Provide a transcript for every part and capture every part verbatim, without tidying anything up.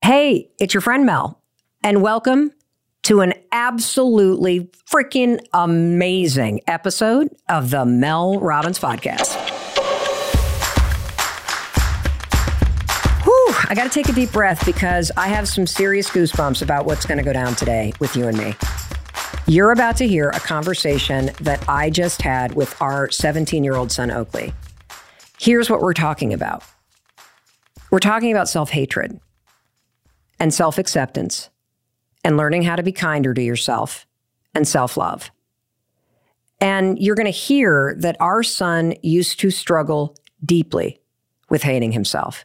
Hey, it's your friend Mel, and welcome to an absolutely freaking amazing episode of the Mel Robbins Podcast. Whew, I got to take a deep breath because I have some serious goosebumps about what's going to go down today with you and me. You're about to hear a conversation that I just had with our seventeen-year-old son, Oakley. Here's what we're talking about. We're talking about self-hatred and self-acceptance and learning how to be kinder to yourself and self-love. And you're going to hear that our son used to struggle deeply with hating himself.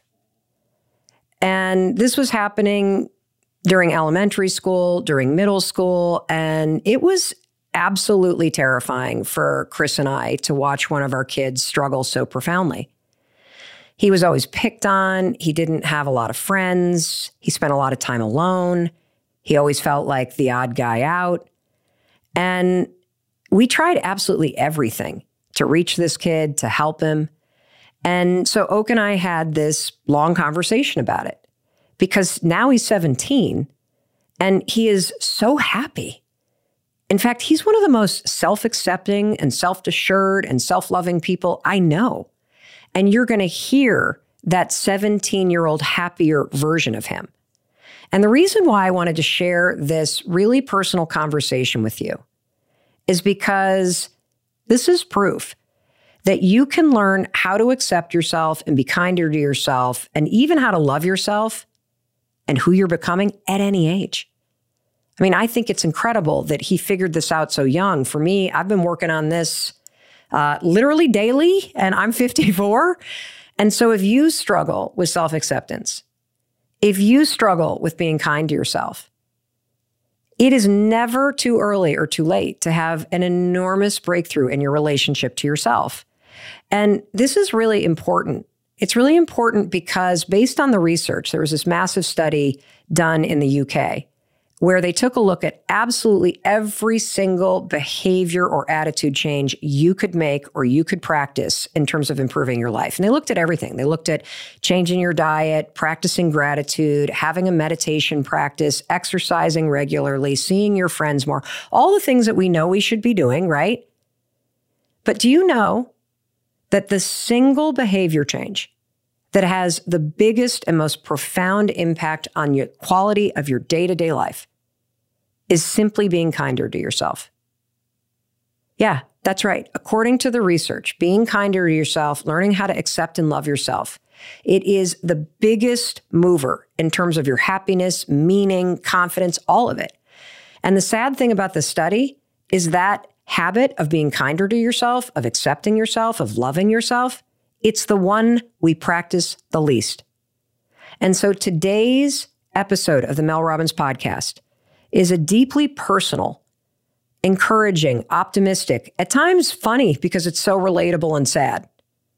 And this was happening during elementary school, during middle school, and it was absolutely terrifying for Chris and I to watch one of our kids struggle so profoundly. He was always picked on. He didn't have a lot of friends. He spent a lot of time alone. He always felt like the odd guy out. And we tried absolutely everything to reach this kid, to help him. And so Oak and I had this long conversation about it because now he's seventeen and he is so happy. In fact, he's one of the most self-accepting and self-assured and self-loving people I know. And you're going to hear that seventeen-year-old happier version of him. And the reason why I wanted to share this really personal conversation with you is because this is proof that you can learn how to accept yourself and be kinder to yourself and even how to love yourself and who you're becoming at any age. I mean, I think it's incredible that he figured this out so young. For me, I've been working on this Uh, literally daily, and I'm fifty-four. And so if you struggle with self-acceptance, if you struggle with being kind to yourself, it is never too early or too late to have an enormous breakthrough in your relationship to yourself. And this is really important. It's really important because based on the research, there was this massive study done in the U K where they took a look at absolutely every single behavior or attitude change you could make or you could practice in terms of improving your life. And they looked at everything. They looked at changing your diet, practicing gratitude, having a meditation practice, exercising regularly, seeing your friends more, all the things that we know we should be doing, right? But do you know that the single behavior change that has the biggest and most profound impact on your quality of your day-to-day life is simply being kinder to yourself? Yeah, that's right. According to the research, being kinder to yourself, learning how to accept and love yourself, it is the biggest mover in terms of your happiness, meaning, confidence, all of it. And the sad thing about this study is that habit of being kinder to yourself, of accepting yourself, of loving yourself, it's the one we practice the least. And so today's episode of the Mel Robbins Podcast is a deeply personal, encouraging, optimistic, at times funny because it's so relatable and sad,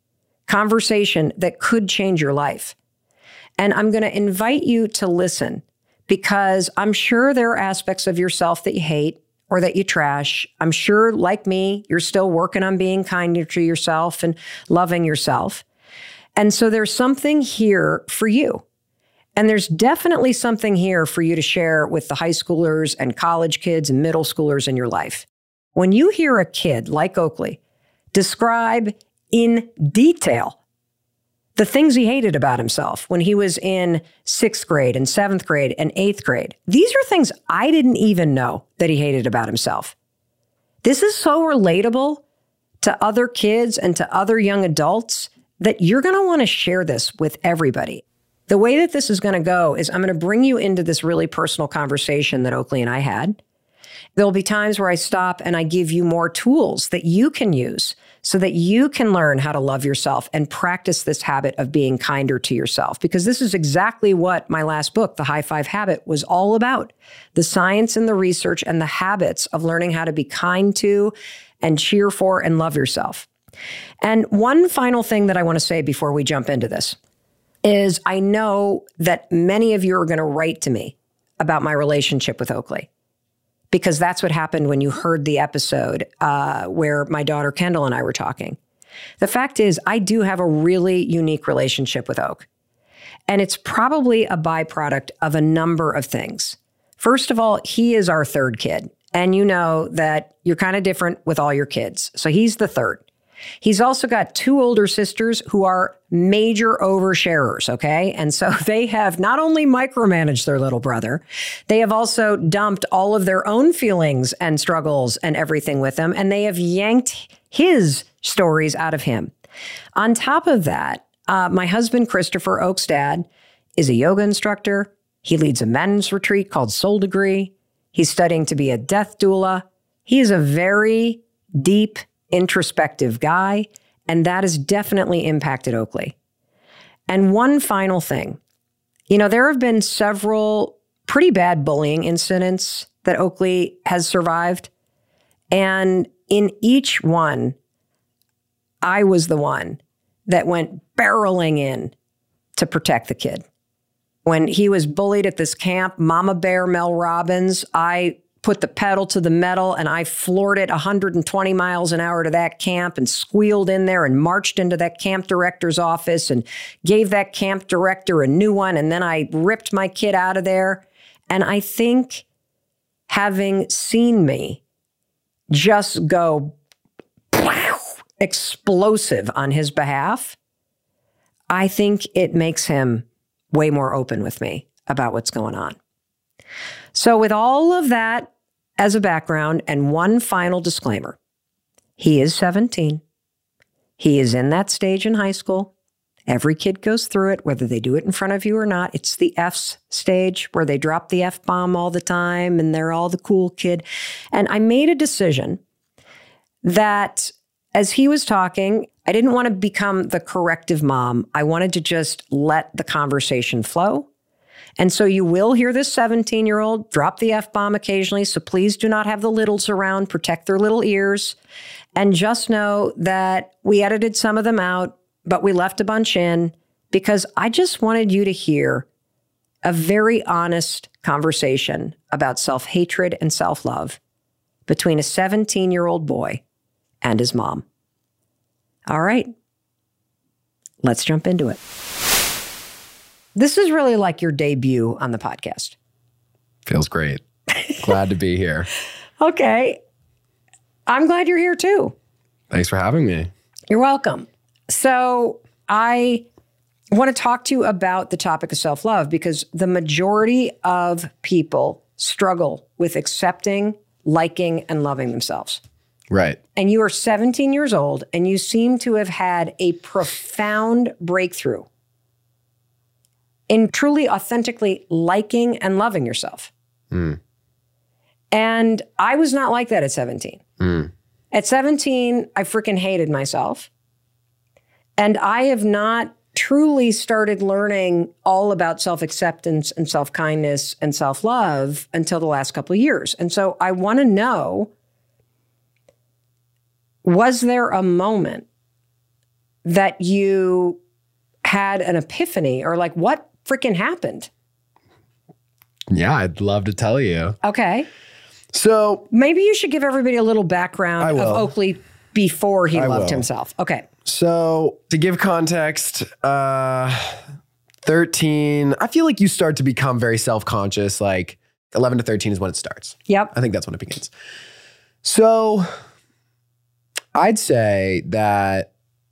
conversation that could change your life. And I'm going to invite you to listen because I'm sure there are aspects of yourself that you hate or that you trash. I'm sure, like me, you're still working on being kinder to yourself and loving yourself. And so there's something here for you. And there's definitely something here for you to share with the high schoolers and college kids and middle schoolers in your life. When you hear a kid like Oakley describe in detail the things he hated about himself when he was in sixth grade and seventh grade and eighth grade. These are things I didn't even know that he hated about himself. This is so relatable to other kids and to other young adults that you're going to want to share this with everybody. The way that this is going to go is I'm going to bring you into this really personal conversation that Oakley and I had. There'll be times where I stop and I give you more tools that you can use so that you can learn how to love yourself and practice this habit of being kinder to yourself. Because this is exactly what my last book, The High Five Habit, was all about. The science and the research and the habits of learning how to be kind to and cheer for and love yourself. And one final thing that I want to say before we jump into this is I know that many of you are going to write to me about my relationship with Oakley, because that's what happened when you heard the episode uh, where my daughter Kendall and I were talking. The fact is, I do have a really unique relationship with Oak. And it's probably a byproduct of a number of things. First of all, he is our third kid. And you know that you're kind of different with all your kids. So he's the third. He's also got two older sisters who are major oversharers, okay? And so they have not only micromanaged their little brother, they have also dumped all of their own feelings and struggles and everything with him, and they have yanked his stories out of him. On top of that, uh, my husband, Christopher Oak's dad, is a yoga instructor. He leads a men's retreat called Soul Degree. He's studying to be a death doula. He is a very deep, introspective guy, and that has definitely impacted Oakley. And one final thing, you know, there have been several pretty bad bullying incidents that Oakley has survived. And in each one, I was the one that went barreling in to protect the kid. When he was bullied at this camp, Mama Bear Mel Robbins, I put the pedal to the metal and I floored it one hundred twenty miles an hour to that camp and squealed in there and marched into that camp director's office and gave that camp director a new one. And then I ripped my kid out of there. And I think having seen me just go explosive on his behalf, I think it makes him way more open with me about what's going on. So with all of that as a background and one final disclaimer, he is seventeen. He is in that stage in high school. Every kid goes through it, whether they do it in front of you or not. It's the F's stage where they drop the F-bomb all the time and they're all the cool kid. And I made a decision that as he was talking, I didn't want to become the corrective mom. I wanted to just let the conversation flow. And so you will hear this seventeen-year-old drop the F-bomb occasionally, so please do not have the littles around. Protect their little ears. And just know that we edited some of them out, but we left a bunch in because I just wanted you to hear a very honest conversation about self-hatred and self-love between a seventeen-year-old boy and his mom. All right, let's jump into it. This is really like your debut on the podcast. Feels great. Glad to be here. Okay. I'm glad you're here too. Thanks for having me. You're welcome. So I want to talk to you about the topic of self-love because the majority of people struggle with accepting, liking, and loving themselves. Right. And you are seventeen years old and you seem to have had a profound breakthrough in truly, authentically liking and loving yourself. Mm. And I was not like that at seventeen. Mm. At seventeen, I freaking hated myself. And I have not truly started learning all about self-acceptance and self-kindness and self-love until the last couple of years. And so I want to know, was there a moment that you had an epiphany or like what freaking happened? Yeah, I'd love to tell you. Okay. So maybe you should give everybody a little background of Oakley before he I loved will. himself. Okay. So to give context, uh, thirteen, I feel like you start to become very self-conscious, like eleven to thirteen is when it starts. Yep. I think that's when it begins. So I'd say that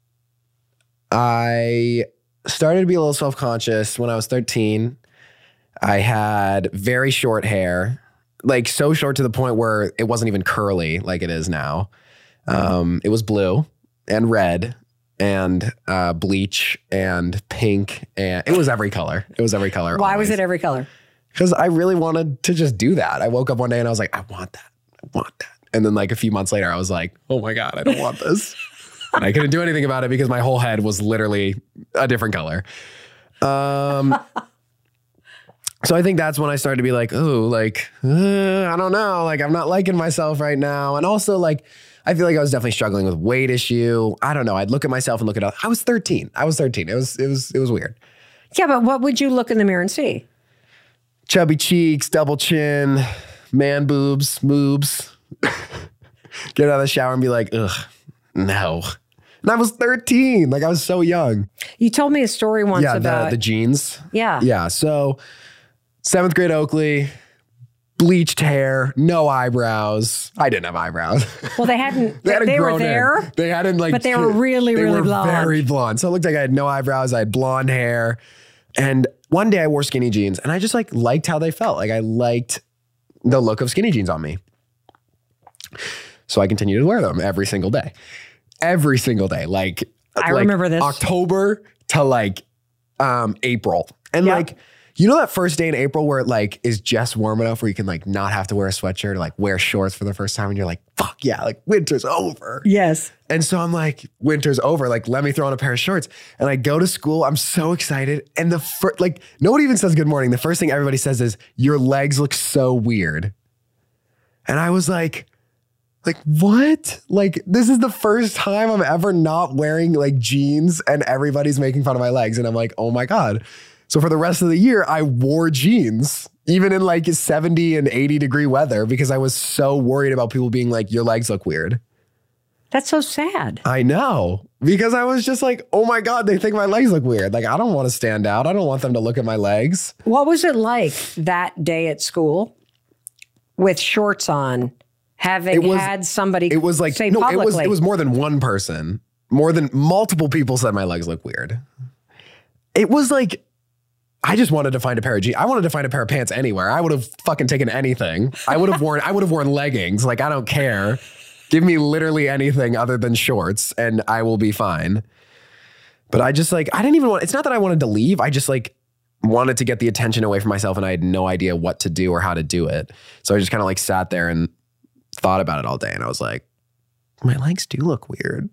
I started to be a little self-conscious when I was thirteen. I had very short hair, like so short to the point where it wasn't even curly like it is now. Um, it was blue and red and uh, bleach and pink. And it was every color. It was every color. Why always. was it every color? Because I really wanted to just do that. I woke up one day and I was like, I want that. I want that. And then like a few months later, I was like, oh my God, I don't want this. And I couldn't do anything about it because my whole head was literally a different color. Um, so I think that's when I started to be like, oh, like, uh, I don't know. Like, I'm not liking myself right now. And also like, I feel like I was definitely struggling with weight issue. I don't know. I'd look at myself and look at other. I was thirteen. I was thirteen. It was, it was, it was weird. Yeah, but what would you look in the mirror and see? Chubby cheeks, double chin, man boobs, moobs. Get out of the shower and be like, ugh, no. And I was thirteen. Like I was so young. You told me a story once yeah, about the, the jeans. Yeah. Yeah. So seventh grade Oakley, bleached hair, no eyebrows. I didn't have eyebrows. Well, they hadn't, they, hadn't they were grown there. In. They hadn't like, but they were really, they really were blonde. Very blonde. So it looked like I had no eyebrows. I had blonde hair. And one day I wore skinny jeans and I just like liked how they felt. Like I liked the look of skinny jeans on me. So I continued to wear them every single day. Every single day. Like, I like remember this. October to like um, April. And Yep. like, you know that first day in April where it like is just warm enough where you can like not have to wear a sweatshirt or like wear shorts for the first time and you're like, fuck yeah, like winter's over. Yes. And so I'm like, winter's over. Like, let me throw on a pair of shorts. And I go to school. I'm so excited. And the first, like, nobody even says good morning. The first thing everybody says is, your legs look so weird. And I was like, like, what? Like, this is the first time I'm ever not wearing like jeans and everybody's making fun of my legs. And I'm like, oh my God. So for the rest of the year, I wore jeans, even in like seventy and eighty degree weather, because I was so worried about people being like, your legs look weird. That's so sad. I know, because I was just like, oh my God, they think my legs look weird. Like, I don't want to stand out. I don't want them to look at my legs. What was it like that day at school with shorts on, having It was- had somebody It was like, say no, publicly? it was, it was more than one person. More than multiple people said my legs look weird. It was like, I just wanted to find a pair of jeans. I wanted to find a pair of pants anywhere. I would have fucking taken anything. I would have worn, I would have worn leggings. Like, I don't care. Give me literally anything other than shorts and I will be fine. But I just like, I didn't even want, it's not that I wanted to leave. I just like wanted to get the attention away from myself and I had no idea what to do or how to do it. So I just kind of like sat there and thought about it all day. And I was like, my legs do look weird.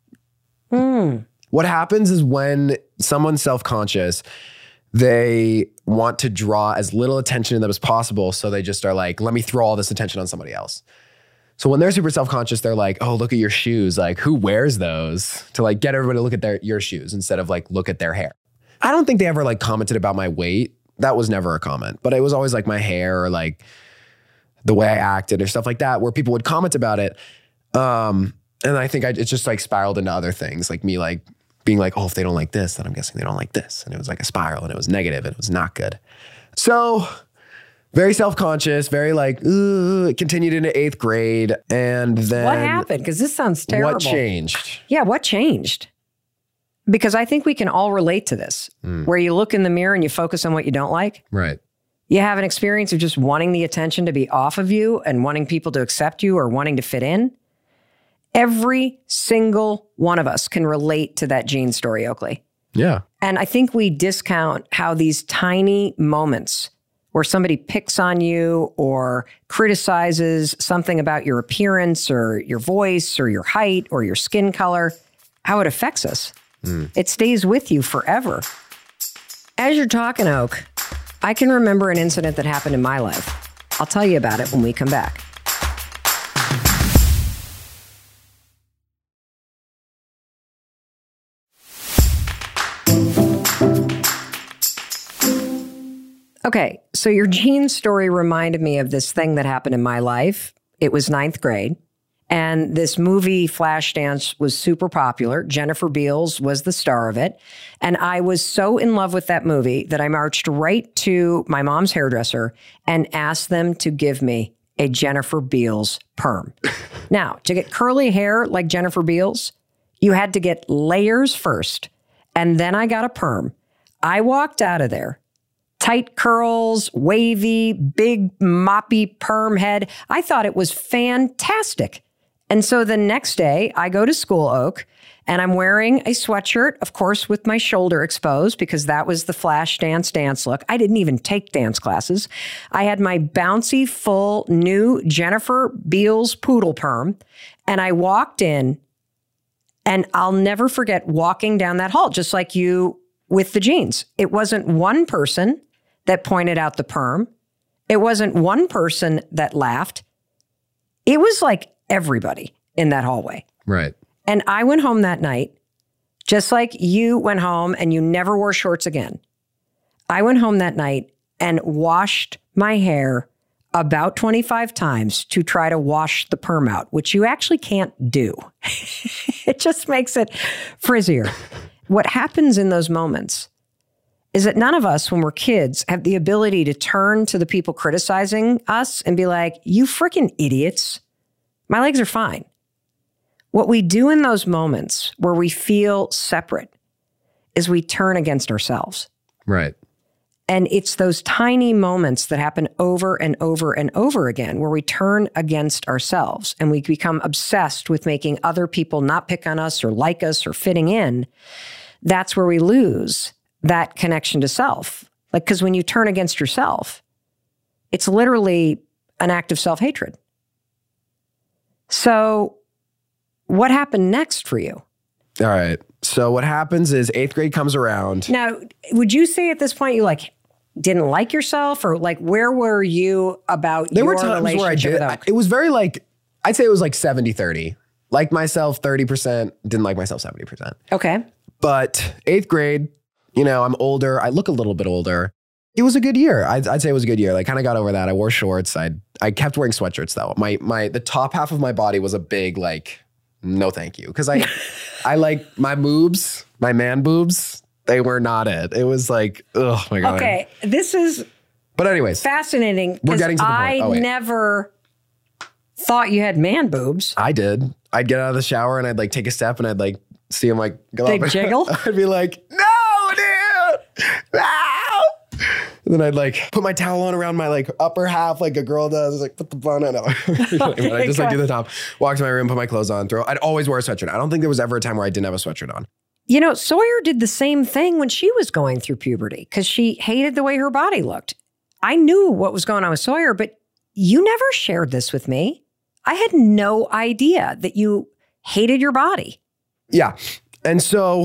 Mm. What happens is when someone's self-conscious, they want to draw as little attention to them as possible. So they just are like, let me throw all this attention on somebody else. So when they're super self-conscious, they're like, oh, look at your shoes. Like, who wears those? To like get everybody to look at their your shoes instead of like look at their hair. I don't think they ever like commented about my weight. That was never a comment, but it was always like my hair or like the way I acted or stuff like that, where people would comment about it. Um, and I think I, it just like spiraled into other things, like me like being like, oh, if they don't like this, then I'm guessing they don't like this. And it was like a spiral and it was negative and it was not good. So very self-conscious, very like, ooh, it continued into eighth grade. And then What happened? Because this sounds terrible. What changed? Yeah, what changed? Because I think we can all relate to this, Mm. where you look in the mirror and you focus on what you don't like. Right. You have an experience of just wanting the attention to be off of you and wanting people to accept you or wanting to fit in. Every single one of us can relate to that jean story, Oakley. Yeah. And I think we discount how these tiny moments where somebody picks on you or criticizes something about your appearance or your voice or your height or your skin color, how it affects us. Mm. It stays with you forever. As you're talking, Oak, I can remember an incident that happened in my life. I'll tell you about it when we come back. Okay, so your jean story reminded me of this thing that happened in my life. It was ninth grade, and this movie Flashdance was super popular. Jennifer Beals was the star of it, and I was so in love with that movie that I marched right to my mom's hairdresser and asked them to give me a Jennifer Beals perm. Now, to get curly hair like Jennifer Beals, you had to get layers first, and then I got a perm. I walked out of there. Tight curls, wavy, big moppy perm head. I thought it was fantastic. And so the next day I go to school, Oak, and I'm wearing a sweatshirt, of course, with my shoulder exposed because that was the Flashdance dance look. I didn't even take dance classes. I had my bouncy, full, new Jennifer Beals poodle perm, and I walked in, and I'll never forget walking down that hall, just like you with the jeans. It wasn't one person that pointed out the perm. It wasn't one person that laughed. It was like everybody in that hallway. Right. And I went home that night, just like you went home and you never wore shorts again. I went home that night and washed my hair about twenty-five times to try to wash the perm out, which you actually can't do. It just makes it frizzier. What happens in those moments is that none of us, when we're kids, have the ability to turn to the people criticizing us and be like, you freaking idiots. My legs are fine. What we do in those moments where we feel separate is we turn against ourselves. Right. And it's those tiny moments that happen over and over and over again where we turn against ourselves and we become obsessed with making other people not pick on us or like us or fitting in. That's where we lose that connection to self. Like, because when you turn against yourself, it's literally an act of self-hatred. So what happened next for you? All right. So what happens is eighth grade comes around. Now, would you say at this point you like didn't like yourself, or like where were you about there your were times relationship where I did. with I, Oak? it was very like, I'd say it was like seventy thirty. Liked myself thirty percent, didn't like myself seventy percent. Okay. But eighth grade, you know, I'm older. I look a little bit older. It was a good year. I'd, I'd say it was a good year. Like, kind of got over that. I wore shorts. I I kept wearing sweatshirts though. My my the top half of my body was a big like, no thank you. Because I I like my boobs, my man boobs, they were not it. It was like, oh my God. Okay. This is But anyways, fascinating. we're getting to the point. I Oh, wait. never thought you had man boobs. I did. I'd get out of the shower and I'd like take a step and I'd like see him like go They'd up. jiggle? I'd be like, no, dude. No. And then I'd like put my towel on around my like upper half like a girl does. Like put the bun on. Anyway, I just like do the top, walk to my room, put my clothes on, throw. I'd always wear a sweatshirt. I don't think there was ever a time where I didn't have a sweatshirt on. You know, Sawyer did the same thing when she was going through puberty because she hated the way her body looked. I knew what was going on with Sawyer, but you never shared this with me. I had no idea that you hated your body. Yeah. And so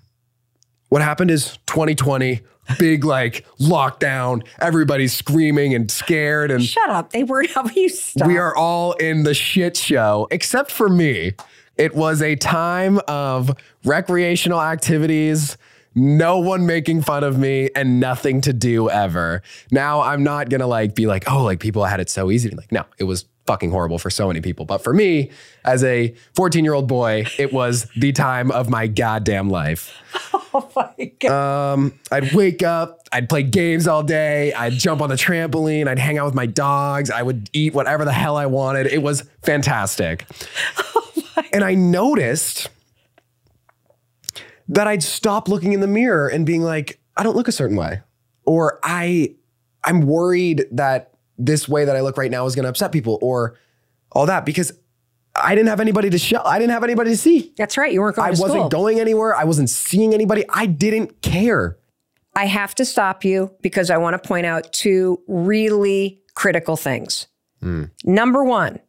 what happened is twenty twenty, big like lockdown, everybody's screaming and scared. And Shut up. They were not. You stop. we are all in the shit show, except for me. It was a time of recreational activities, no one making fun of me, and nothing to do ever. Now, I'm not going to like be like, oh, like people had it so easy. Like, no, it was fucking horrible for so many people. But for me, as a fourteen-year-old boy, it was the time of my goddamn life. Oh my God. Um, I'd wake up, I'd play games all day, I'd jump on the trampoline, I'd hang out with my dogs, I would eat whatever the hell I wanted. It was fantastic. And I noticed that I'd stop looking in the mirror and being like, I don't look a certain way. Or I, I'm worried that this way that I look right now is going to upset people or all that, because I didn't have anybody to show. I didn't have anybody to see. That's right. You weren't going I to school. wasn't going anywhere. I wasn't seeing anybody. I didn't care. I have to stop you because I want to point out two really critical things. Mm. Number one,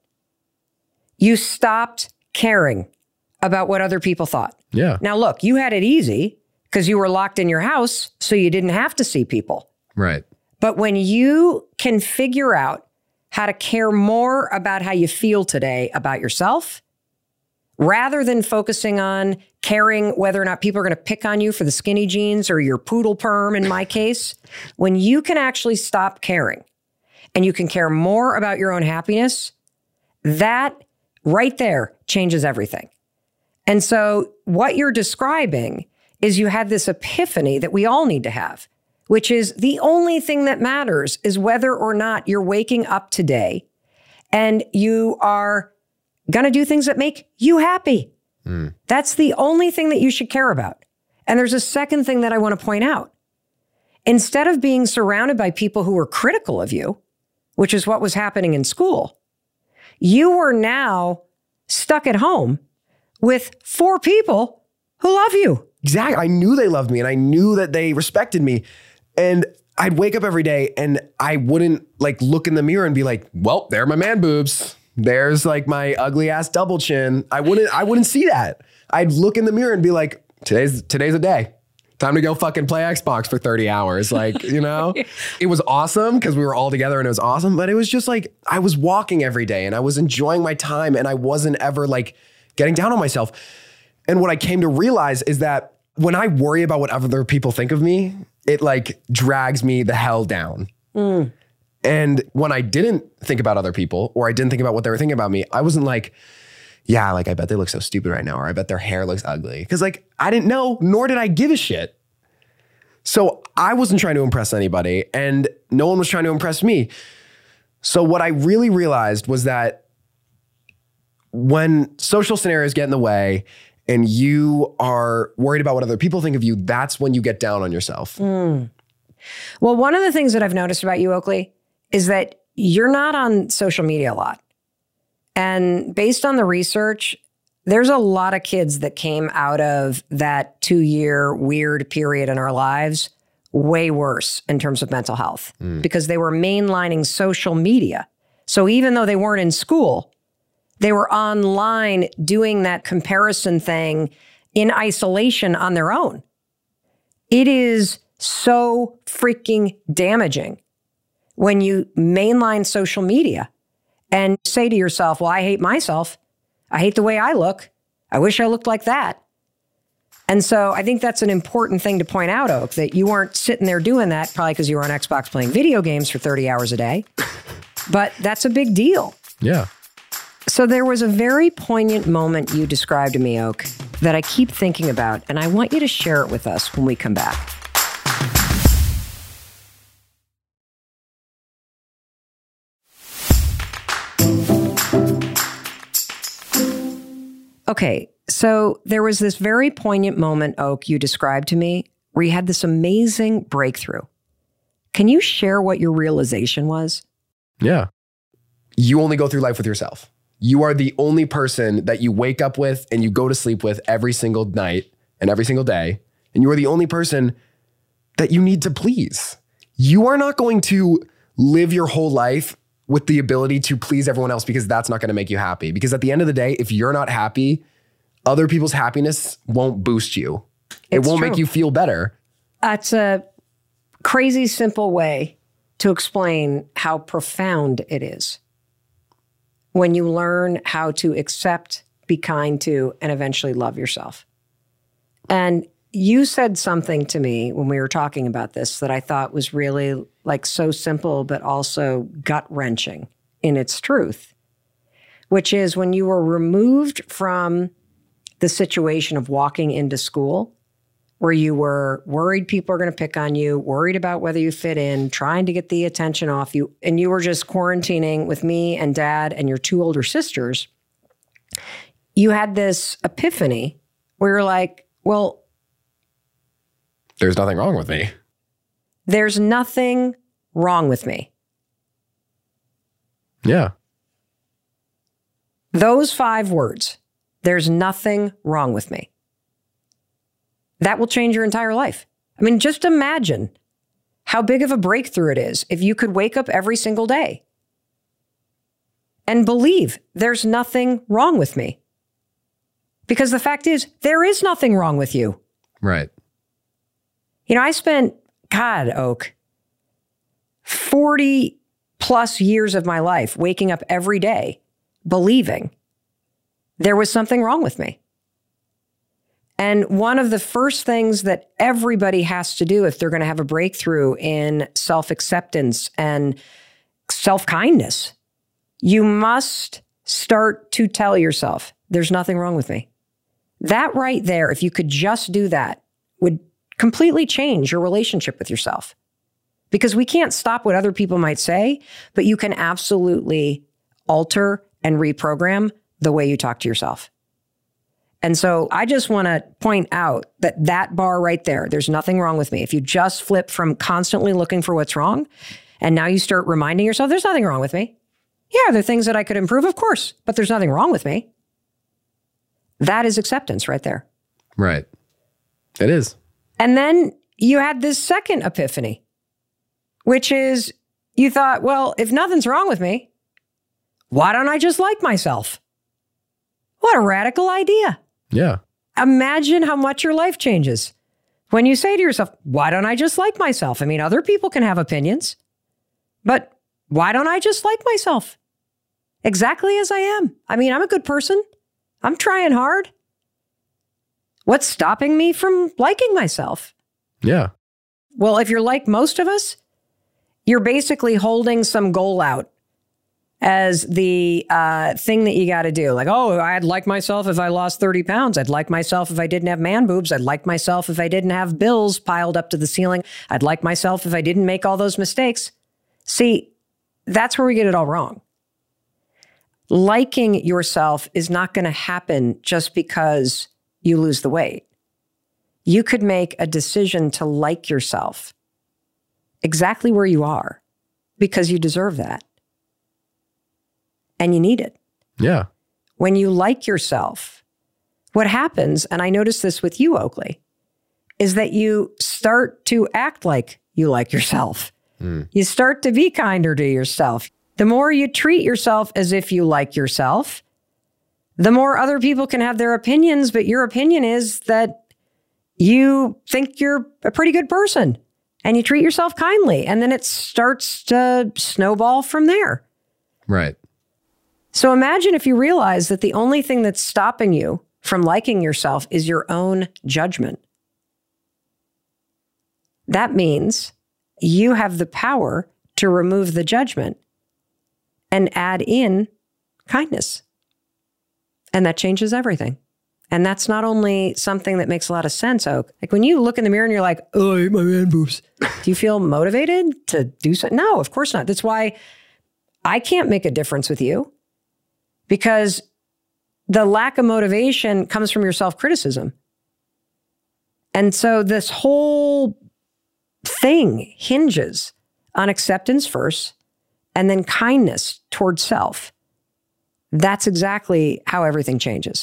you stopped caring about what other people thought. Yeah. Now, look, you had it easy because you were locked in your house, so you didn't have to see people. Right. But when you can figure out how to care more about how you feel today about yourself, rather than focusing on caring whether or not people are going to pick on you for the skinny jeans or your poodle perm, in my case, when you can actually stop caring and you can care more about your own happiness, that right there changes everything. And so what you're describing is you had this epiphany that we all need to have, which is the only thing that matters is whether or not you're waking up today and you are going to do things that make you happy. Mm. That's the only thing that you should care about. And there's a second thing that I want to point out. Instead of being surrounded by people who were critical of you, which is what was happening in school, you were now stuck at home with four people who love you. Exactly. I knew they loved me and I knew that they respected me. And I'd wake up every day and I wouldn't like look in the mirror and be like, well, there are my man boobs. There's like my ugly ass double chin. I wouldn't, I wouldn't see that. I'd look in the mirror and be like, today's, today's a day. Time to go fucking play Xbox for thirty hours. Like, you know, it was awesome because we were all together and it was awesome. But it was just like, I was walking every day and I was enjoying my time and I wasn't ever like getting down on myself. And what I came to realize is that when I worry about what other people think of me, it like drags me the hell down. Mm. And when I didn't think about other people or I didn't think about what they were thinking about me, I wasn't like, yeah, like I bet they look so stupid right now, or I bet their hair looks ugly. Cause like I didn't know, nor did I give a shit. So I wasn't trying to impress anybody and no one was trying to impress me. So what I really realized was that when social scenarios get in the way and you are worried about what other people think of you, that's when you get down on yourself. Mm. Well, one of the things that I've noticed about you, Oakley, is that you're not on social media a lot. And based on the research, there's a lot of kids that came out of that two-year weird period in our lives way worse in terms of mental health mm. because they were mainlining social media. So even though they weren't in school, they were online doing that comparison thing in isolation on their own. It is so freaking damaging when you mainline social media and say to yourself, well, I hate myself. I hate the way I look. I wish I looked like that. And so I think that's an important thing to point out, Oak, that you weren't sitting there doing that probably because you were on Xbox playing video games for thirty hours a day. But that's a big deal. Yeah. So there was a very poignant moment you described to me, Oak, that I keep thinking about, and I want you to share it with us when we come back. Okay, so there was this very poignant moment, Oak, you described to me, where you had this amazing breakthrough. Can you share what your realization was? Yeah. You only go through life with yourself. You are the only person that you wake up with and you go to sleep with every single night and every single day. And you are the only person that you need to please. You are not going to live your whole life with the ability to please everyone else because that's not going to make you happy. Because at the end of the day, if you're not happy, other people's happiness won't boost you. It It's won't true. make you feel better. That's a crazy simple way to explain how profound it is when you learn how to accept, be kind to, and eventually love yourself. And you said something to me when we were talking about this that I thought was really like so simple, but also gut-wrenching in its truth, which is when you were removed from the situation of walking into school where you were worried people are going to pick on you, worried about whether you fit in, trying to get the attention off you, and you were just quarantining with me and Dad and your two older sisters, you had this epiphany where you're like, well, there's nothing wrong with me. There's nothing wrong with me. Yeah. Those five words, there's nothing wrong with me. That will change your entire life. I mean, just imagine how big of a breakthrough it is if you could wake up every single day and believe there's nothing wrong with me. Because the fact is, there is nothing wrong with you. Right. You know, I spent, God, Oak, forty plus years of my life waking up every day believing there was something wrong with me. And one of the first things that everybody has to do if they're going to have a breakthrough in self-acceptance and self-kindness, you must start to tell yourself, there's nothing wrong with me. That right there, if you could just do that, would completely change your relationship with yourself. Because we can't stop what other people might say, but you can absolutely alter and reprogram the way you talk to yourself. And so I just want to point out that that bar right there, there's nothing wrong with me. If you just flip from constantly looking for what's wrong, and now you start reminding yourself, there's nothing wrong with me. Yeah, there are things that I could improve, of course, but there's nothing wrong with me. That is acceptance right there. Right. It is. And then you had this second epiphany, which is you thought, well, if nothing's wrong with me, why don't I just like myself? What a radical idea. Yeah. Imagine how much your life changes when you say to yourself, why don't I just like myself? I mean, other people can have opinions, but why don't I just like myself exactly as I am? I mean, I'm a good person. I'm trying hard. What's stopping me from liking myself? Yeah. Well, if you're like most of us, You're basically holding some goal out as the uh, thing that you got to do. Like, oh, I'd like myself if I lost thirty pounds. I'd like myself if I didn't have man boobs. I'd like myself if I didn't have bills piled up to the ceiling. I'd like myself if I didn't make all those mistakes. See, that's where we get it all wrong. Liking yourself is not going to happen just because you lose the weight. You could make a decision to like yourself exactly where you are because you deserve that. And you need it. Yeah. When you like yourself, what happens, and I noticed this with you, Oakley, is that you start to act like you like yourself. Mm. You start to be kinder to yourself. The more you treat yourself as if you like yourself, the more other people can have their opinions, but your opinion is that you think you're a pretty good person and you treat yourself kindly. And then it starts to snowball from there. Right. So imagine if you realize that the only thing that's stopping you from liking yourself is your own judgment. That means you have the power to remove the judgment and add in kindness. And that changes everything. And that's not only something that makes a lot of sense, Oak. Like when you look in the mirror and you're like, oh, I hate my man boobs. Do you feel motivated to do something? No, of course not. That's why I can't make a difference with you, because the lack of motivation comes from your self-criticism. And so this whole thing hinges on acceptance first and then kindness towards self. That's exactly how everything changes.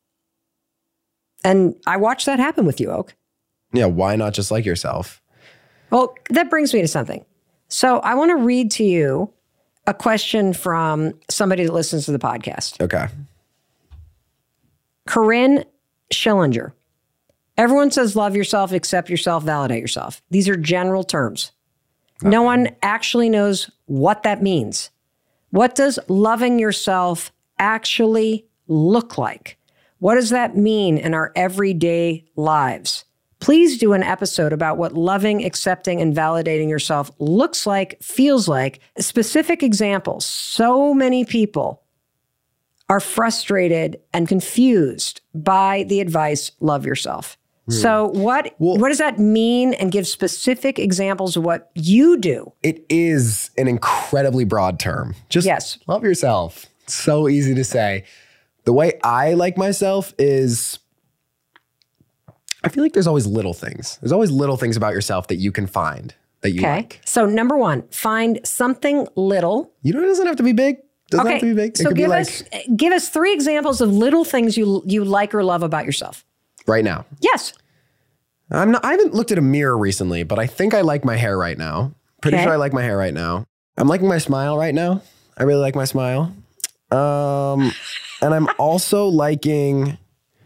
And I watched that happen with you, Oak. Yeah, why not just like yourself? Well, that brings me to something. So I want to read to you a question from somebody that listens to the podcast. Okay. Corinne Schillinger. Everyone says love yourself, accept yourself, validate yourself. These are general terms. Okay. No one actually knows what that means. What does loving yourself actually look like? What does that mean in our everyday lives? Please do an episode about what loving, accepting, and validating yourself looks like, feels like, specific examples. So many people are frustrated and confused by the advice, love yourself. Hmm. So what, well, what does that mean? And give specific examples of what you do. It is an incredibly broad term. Just yes. Love yourself. It's so easy to say. The way I like myself is, I feel like there's always little things. There's always little things about yourself that you can find that you okay. like. So number one, find something little. You know, it doesn't have to be big. It doesn't okay. have to be big. It so could give be us like, give us three examples of little things you you like or love about yourself. Right now. Yes. I'm not, I haven't looked at a mirror recently, but I think I like my hair right now. Pretty okay. sure I like my hair right now. I'm liking my smile right now. I really like my smile. Um, and I'm also liking,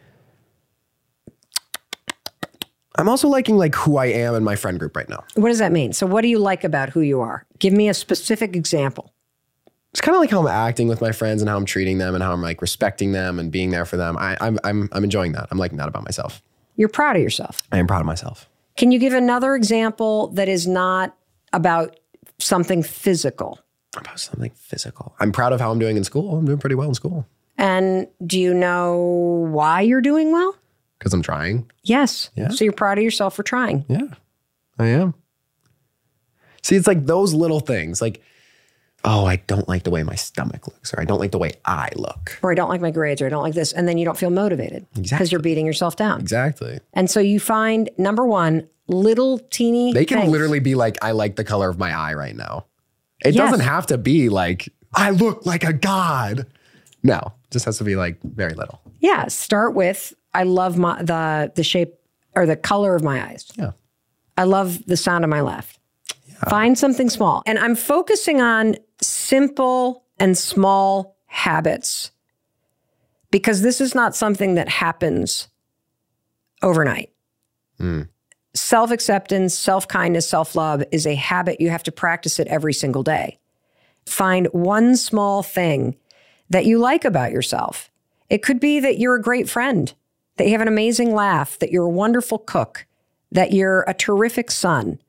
I'm also liking like who I am in my friend group right now. What does that mean? So what do you like about who you are? Give me a specific example. It's kind of like how I'm acting with my friends and how I'm treating them and how I'm like respecting them and being there for them. I, I'm, I'm, I'm enjoying that. I'm liking that about myself. You're proud of yourself. I am proud of myself. Can you give another example that is not about something physical? About something physical. I'm proud of how I'm doing in school. I'm doing pretty well in school. And do you know why you're doing well? Because I'm trying. Yes. Yeah. So you're proud of yourself for trying. Yeah, I am. See, it's like those little things. Like, oh, I don't like the way my stomach looks, or I don't like the way I look. Or I don't like my grades, or I don't like this. And then you don't feel motivated. Exactly. Because you're beating yourself down. Exactly. And so you find, number one, little teeny They can things. literally be like, I like the color of my eye right now. It yes. doesn't have to be like, I look like a god. No, it just has to be like very little. Yeah. Start with, I love my the the shape or the color of my eyes. Yeah. I love the sound of my laugh. Yeah. Find something small. And I'm focusing on simple and small habits because this is not something that happens overnight. Mm. Self-acceptance, self-kindness, self-love is a habit. You have to practice it every single day. Find one small thing that you like about yourself. It could be that you're a great friend, that you have an amazing laugh, that you're a wonderful cook, that you're a terrific son,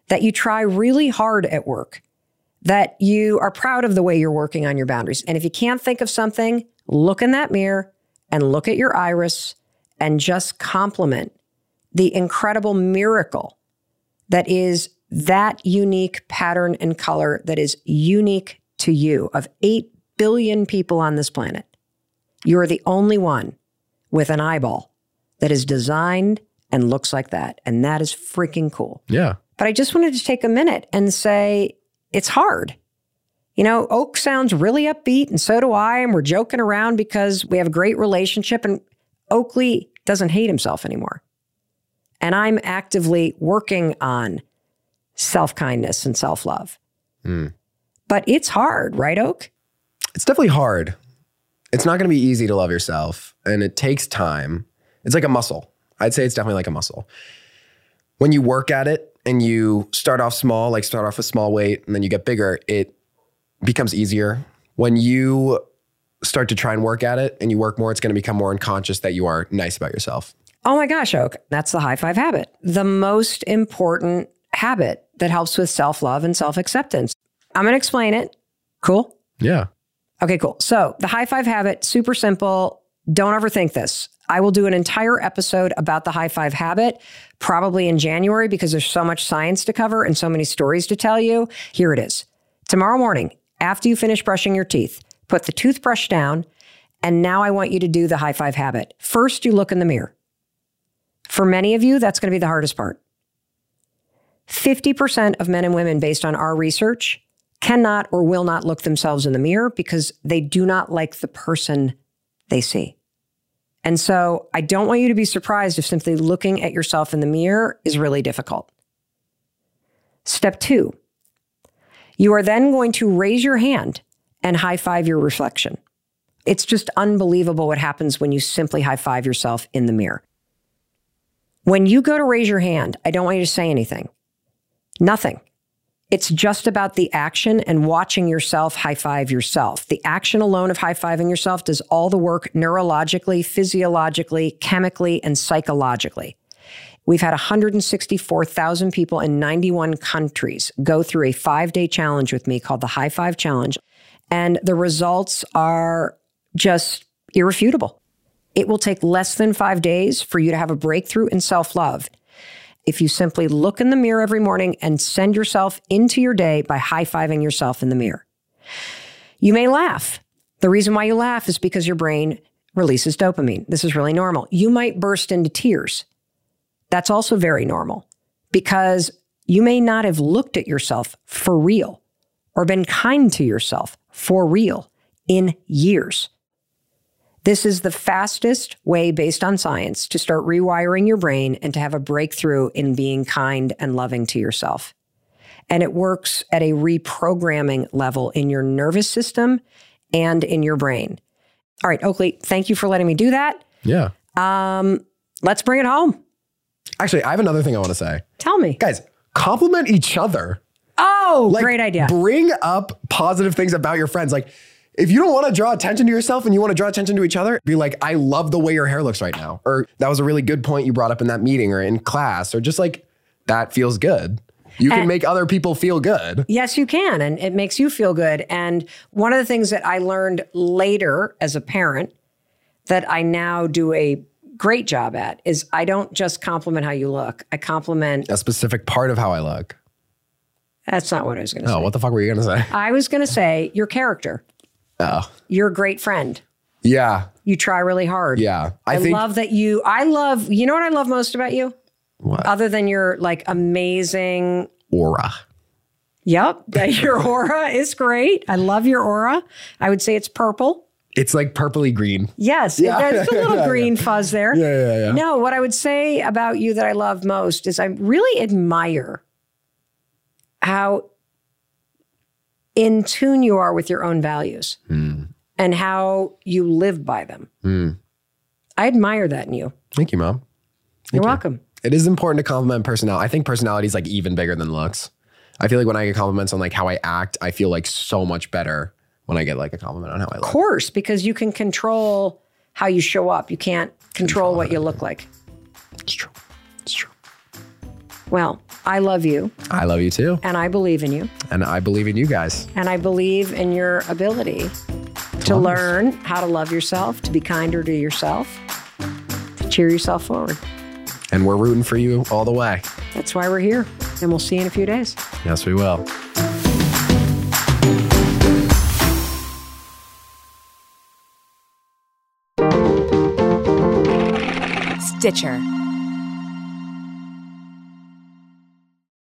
that you try really hard at work, that you are proud of the way you're working on your boundaries. And if you can't think of something, look in that mirror and look at your iris and just compliment the incredible miracle that is that unique pattern and color that is unique to you. Of eight billion people on this planet, you're the only one with an eyeball that is designed and looks like that. And that is freaking cool. Yeah. But I just wanted to take a minute and say, it's hard. You know, Oak sounds really upbeat, and so do I, and we're joking around because we have a great relationship, and Oakley doesn't hate himself anymore. And I'm actively working on self-kindness and self-love. Mm. But it's hard, right, Oak? It's definitely hard. It's not going to be easy to love yourself, and it takes time. It's like a muscle. I'd say it's definitely like a muscle. When you work at it and you start off small, like start off with small weight, and then you get bigger, it becomes easier. When you start to try and work at it and you work more, it's going to become more unconscious that you are nice about yourself. Oh my gosh, Oak, that's the high five habit. The most important habit that helps with self-love and self-acceptance. I'm going to explain it. Cool? Yeah. Okay, cool. So the high five habit, super simple. Don't overthink this. I will do an entire episode about the high five habit, probably in January, because there's so much science to cover and so many stories to tell you. Here it is. Tomorrow morning, after you finish brushing your teeth, put the toothbrush down, and now I want you to do the high five habit. First, you look in the mirror. For many of you, that's going to be the hardest part. fifty percent of men and women, based on our research, cannot or will not look themselves in the mirror because they do not like the person they see. And so I don't want you to be surprised if simply looking at yourself in the mirror is really difficult. Step two, you are then going to raise your hand and high five your reflection. It's just unbelievable what happens when you simply high five yourself in the mirror. When you go to raise your hand, I don't want you to say anything. Nothing. It's just about the action and watching yourself high five yourself. The action alone of high fiving yourself does all the work neurologically, physiologically, chemically, and psychologically. We've had one hundred sixty-four thousand people in ninety-one countries go through a five-day challenge with me called the High Five Challenge. And the results are just irrefutable. It will take less than five days for you to have a breakthrough in self-love if you simply look in the mirror every morning and send yourself into your day by high-fiving yourself in the mirror. You may laugh. The reason why you laugh is because your brain releases dopamine. This is really normal. You might burst into tears. That's also very normal because you may not have looked at yourself for real or been kind to yourself for real in years. This is the fastest way, based on science, to start rewiring your brain and to have a breakthrough in being kind and loving to yourself. And it works at a reprogramming level in your nervous system and in your brain. All right, Oakley, thank you for letting me do that. Yeah. Um, let's bring it home. Actually, I have another thing I want to say. Tell me. Guys, compliment each other. Oh, like, great idea. Bring up positive things about your friends. Like, if you don't want to draw attention to yourself and you want to draw attention to each other, be like, I love the way your hair looks right now. Or that was a really good point you brought up in that meeting or in class, or just like, that feels good. You can and make other people feel good. Yes, you can. And it makes you feel good. And one of the things that I learned later as a parent that I now do a great job at is I don't just compliment how you look. I compliment a specific part of how I look. That's not what I was going to oh, say. Oh, what the fuck were you going to say? I was going to say your character. Oh. You're a great friend. Yeah. You try really hard. Yeah. I, I think, love that you, I love, you know what I love most about you? What? Other than your like amazing aura. Yep. Your aura is great. I love your aura. I would say it's purple. It's like purpley green. Yes. Yeah. There's a little yeah, green yeah. fuzz there. Yeah, yeah, yeah. No, what I would say about you that I love most is I really admire how in tune you are with your own values mm. and how you live by them. Mm. I admire that in you. Thank you, Mom. Thank You're you. welcome. It is important to compliment personality. I think personality is like even bigger than looks. I feel like when I get compliments on like how I act, I feel like so much better when I get like a compliment on how I look. Of course, because you can control how you show up. You can't control, control what you look like. It's true. It's true. Well, I love you. I love you too. And I believe in you. And I believe in you guys. And I believe in your ability to on. learn how to love yourself, to be kinder to yourself, to cheer yourself forward. And we're rooting for you all the way. That's why we're here. And we'll see you in a few days. Yes, we will. Stitcher.